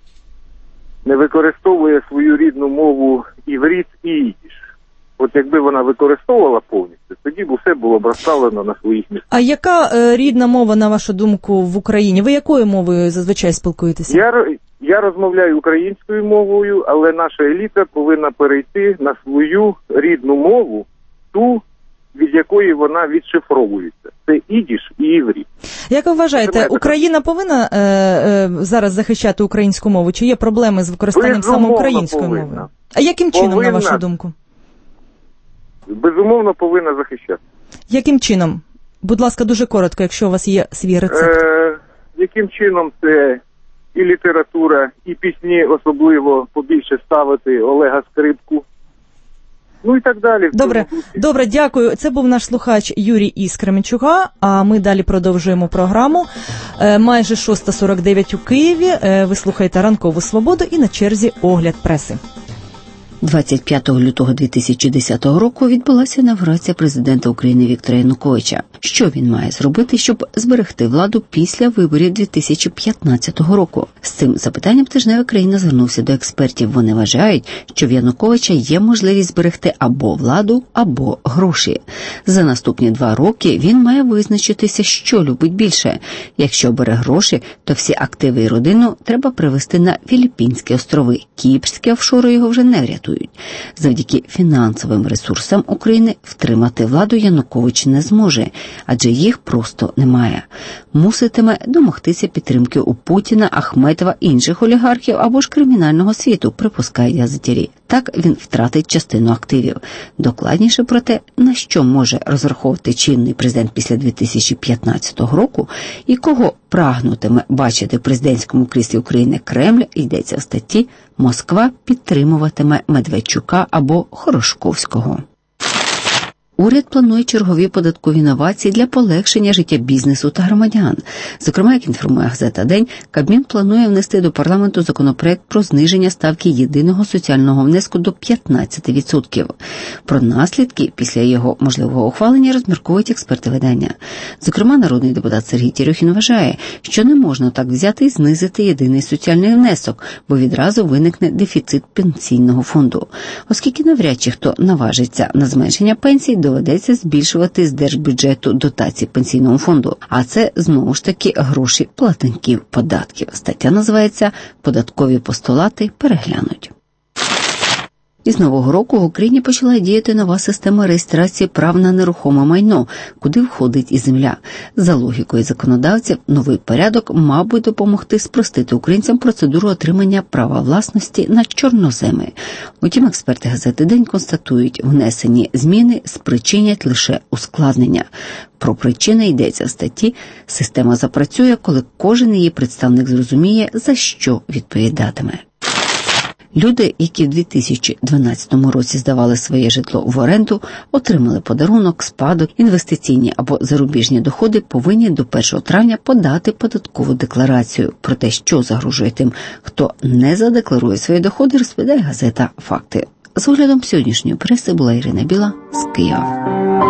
не використовує свою рідну мову іврит і їдиш. От якби вона використовувала повністю, тоді б усе було б розставлено на своїх місцях. А яка е, рідна мова, на вашу думку, в Україні? Ви якою мовою зазвичай спілкуєтеся? Я, я розмовляю українською мовою, але наша еліта повинна перейти на свою рідну мову, ту, від якої вона відшифровується. Це ідиш і іврит. Як ви вважаєте, Україна повинна е, е, зараз захищати українську мову? Чи є проблеми з використанням саме української мови? А яким чином, повинна. На вашу думку? Безумовно, повинна захищати. Яким чином? Будь ласка, дуже коротко, якщо у вас є свій рецепт. Е, яким чином це і література, і пісні особливо побільше ставити Олега Скрипку. Ну і так далі. Добре, добре, дякую. Це був наш слухач Юрій із Кременчука, а ми далі продовжуємо програму. Е, майже шоста сорок дев'ять у Києві. Е, ви слухаєте «Ранкову свободу» і на черзі огляд преси. двадцять п'ятого лютого дві тисячі десятого року відбулася інавгурація президента України Віктора Януковича. Що він має зробити, щоб зберегти владу після виборів дві тисячі п'ятнадцятого року? З цим запитанням тижнева країна звернувся до експертів. Вони вважають, що в Януковича є можливість зберегти або владу, або гроші. За наступні два роки він має визначитися, що любить більше. Якщо бере гроші, то всі активи і родину треба привезти на Філіппінські острови. Кіпрські офшори його вже не врятують. Завдяки фінансовим ресурсам України втримати владу Янукович не зможе, адже їх просто немає. Муситиме домогтися підтримки у Путіна, Ахметова, інших олігархів або ж кримінального світу, припускають газетярі. Так він втратить частину активів. Докладніше про те, на що може розраховувати чинний президент після дві тисячі п'ятнадцятого року і кого прагнутиме бачити в президентському кріслі України Кремль, йдеться в статті «Москва підтримуватиме Медведчука або Хорошковського». Уряд планує чергові податкові новації для полегшення життя бізнесу та громадян. Зокрема, як інформує газета «День», Кабмін планує внести до парламенту законопроект про зниження ставки єдиного соціального внеску до п'ятнадцять відсотків. Про наслідки після його можливого ухвалення розмірковують експерти видання. Зокрема, народний депутат Сергій Терехін вважає, що не можна так взяти і знизити єдиний соціальний внесок, бо відразу виникне дефіцит пенсійного фонду. Оскільки навряд чи хто наважиться на зменшення пенсій, доведеться збільшувати з держбюджету дотації пенсійному фонду. А це, знову ж таки, гроші платників податків. Стаття називається «Податкові постулати переглянуть». Із нового року в Україні почала діяти нова система реєстрації прав на нерухоме майно, куди входить і земля. За логікою законодавців, новий порядок мав би допомогти спростити українцям процедуру отримання права власності на чорноземи. Утім, експерти газети «День» констатують, внесені зміни спричинять лише ускладнення. Про причини йдеться в статті. Система запрацює, коли кожен її представник зрозуміє, за що відповідатиме. Люди, які в дві тисячі дванадцятому році здавали своє житло в оренду, отримали подарунок, спадок, інвестиційні або зарубіжні доходи, повинні до першого травня подати податкову декларацію. Про те, що загрожує тим, хто не задекларує свої доходи, розповідає газета «Факти». З оглядом сьогоднішньої преси була Ірина Біла з Києва.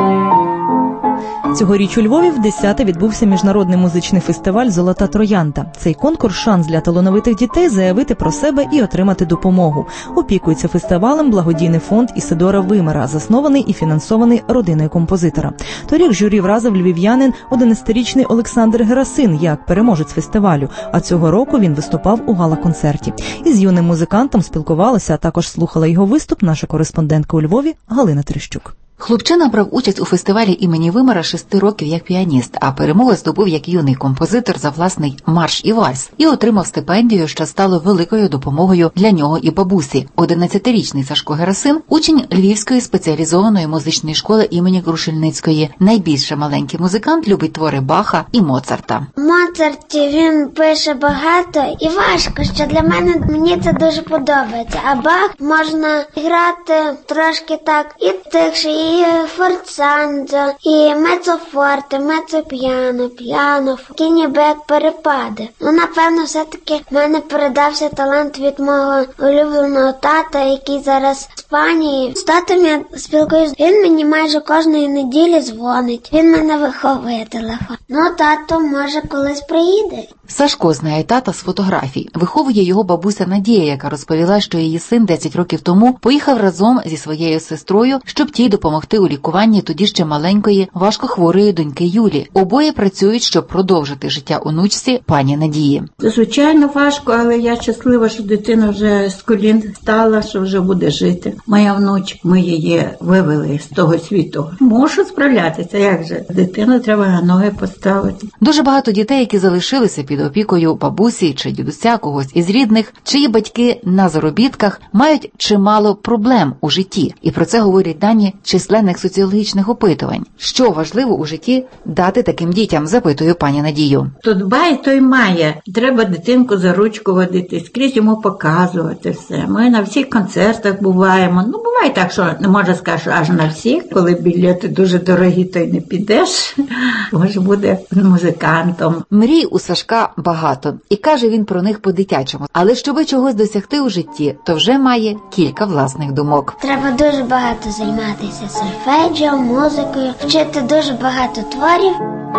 Цьогоріч у Львові в десяте відбувся міжнародний музичний фестиваль «Золота троянда». Цей конкурс – шанс для талановитих дітей заявити про себе і отримати допомогу. Опікується фестивалем благодійний фонд Ісидора Вимера, заснований і фінансований родиною композитора. Торік журі вразив львів'янин одинадцятирічний Олександр Герасин як переможець фестивалю, а цього року він виступав у гала-концерті. Із юним музикантом спілкувалася, а також слухала його виступ наша кореспондентка у Львові Галина Трещук. Хлопчина брав участь у фестивалі імені Вимера шести років як піаніст, а перемогу здобув як юний композитор за власний марш і вальс і отримав стипендію, що стало великою допомогою для нього і бабусі. одинадцятирічний Сашко Герасин – учень Львівської спеціалізованої музичної школи імені Крушельницької. Найбільше маленький музикант любить твори Баха і Моцарта. Моцарті він пише багато і важко, що для мене мені це дуже подобається. А Бах можна грати трошки так і тихше, і І форцанзо, і мецофорте, мецопіано, піано, такі ніби як перепади. Ну, напевно, все-таки в мене передався талант від мого улюбленого тата, який зараз в Іспанії. З татом я спілкуюсь, він мені майже кожної неділі дзвонить, він мене виховує телефон. Ну, тато, може, колись приїде. Сашко знає тата з фотографій. Виховує його бабуся Надія, яка розповіла, що її син десять років тому поїхав разом зі своєю сестрою, щоб тій допомогти у лікуванні тоді ще маленької, важкохворої доньки Юлі. Обоє працюють, щоб продовжити життя онучці пані Надії. Звичайно, важко, але я щаслива, що дитина вже з колін стала, що вже буде жити. Моя внучка, ми її вивели з того світу. Можу справлятися, як же? Дитину треба на ноги поставити. Дуже багато дітей, які залишилися під опікою бабусі чи дідуся, когось із рідних, чиї батьки на заробітках, мають чимало проблем у житті. І про це говорять дані численних соціологічних опитувань. Що важливо у житті дати таким дітям, запитую пані Надію. То дбає, то й має. Треба дитинку за ручку водити, скрізь йому показувати все. Ми на всіх концертах буваємо. Ну, буває так, що не можу сказати, що аж на всіх. Коли білети дуже дорогі, то й не підеш. Може, буде музикантом. Мрій у Сашка багато. І каже він про них по-дитячому. Але щоби чогось досягти у житті, то вже має кілька власних думок. Треба дуже багато займатися сольфеджіо, музикою, вчити дуже багато творів.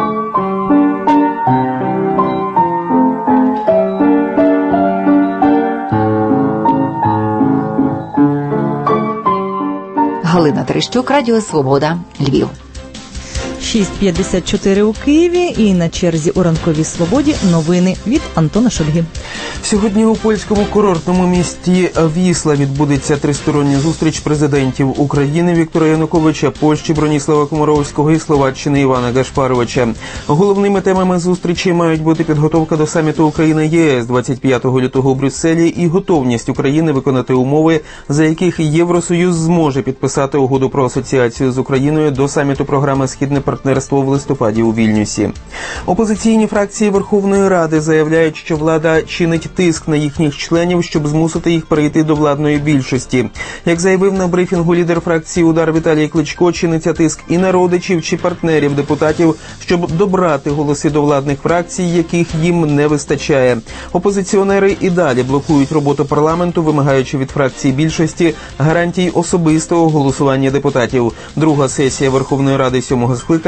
Галина Трещук, Радіо Свобода, Львів. шість п'ятдесят чотири у Києві і на черзі у ранковій свободі новини від Антона Шульги. Сьогодні у польському курортному місті Вісла відбудеться тристороння зустріч президентів України Віктора Януковича, Польщі Броніслава Комаровського і Словаччини Івана Гашпаровича. Головними темами зустрічі мають бути підготовка до саміту Україна-ЄС двадцять п'ятого лютого у Брюсселі і готовність України виконати умови, за яких Євросоюз зможе підписати угоду про асоціацію з Україною до саміту програми «Східне партнерство» в листопаді у Вільнюсі. Опозиційні фракції Верховної Ради заявляють, що влада чинить тиск на їхніх членів, щоб змусити їх перейти до владної більшості. Як заявив на брифінгу лідер фракції «Удар» Віталій Кличко, чиниться тиск і на родичів чи партнерів депутатів, щоб добрати голоси до владних фракцій, яких їм не вистачає. Опозиціонери і далі блокують роботу парламенту, вимагаючи від фракції більшості гарантій особистого голосування депутатів. Друга сесія Верховної Ради сьомого скликання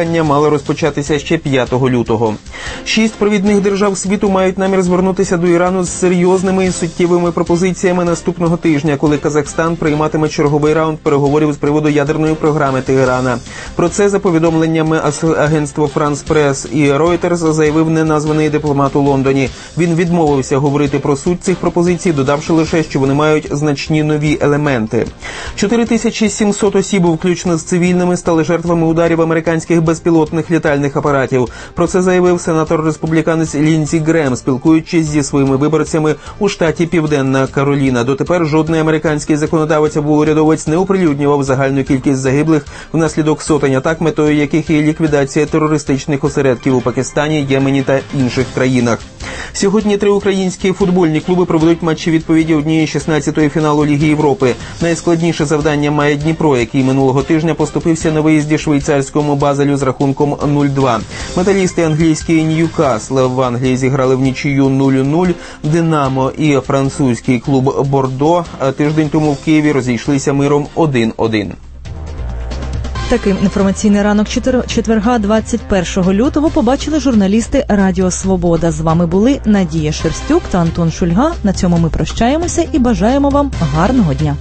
скликання мала розпочатися ще п'ятого лютого. Шість провідних держав світу мають намір звернутися до Ірану з серйозними і суттєвими пропозиціями наступного тижня, коли Казахстан прийматиме черговий раунд переговорів з приводу ядерної програми Тегерана. Про це, за повідомленнями агентства France Press і Reuters, заявив неназваний дипломат у Лондоні. Він відмовився говорити про суть цих пропозицій, додавши лише, що вони мають значні нові елементи. чотири тисячі сімсот осіб, включно з цивільними, стали жертвами ударів американських безпілотних літальних апаратів. Про це заявив сенатор-республіканець Ліндзі Грем, спілкуючись зі своїми виборцями у штаті Південна Кароліна. Дотепер жодний американський законодавець або урядовець не оприлюднював загальну кількість загиблих внаслідок сотень атак, метою яких є ліквідація терористичних осередків у Пакистані, Ємені та інших країнах. Сьогодні три українські футбольні клуби проведуть матчі відповіді однієї шістнадцятої фіналу Ліги Європи. Найскладніше завдання має Дніпро, який минулого тижня поступився на виїзді швейцарському Базелю з рахунком нуль два. Металісти англійський Ньюкасл в Англії зіграли в нічию нуль нуль. Динамо і французький клуб Бордо тиждень тому в Києві розійшлися миром один один. Таким інформаційний ранок четверга двадцять першого лютого побачили журналісти Радіо Свобода. З вами були Надія Шерстюк та Антон Шульга. На цьому ми прощаємося і бажаємо вам гарного дня.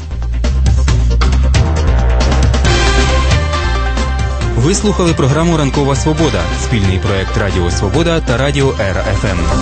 Ви слухали програму «Ранкова Свобода» – спільний проект Радіо Свобода та Радіо Ера Еф Ем.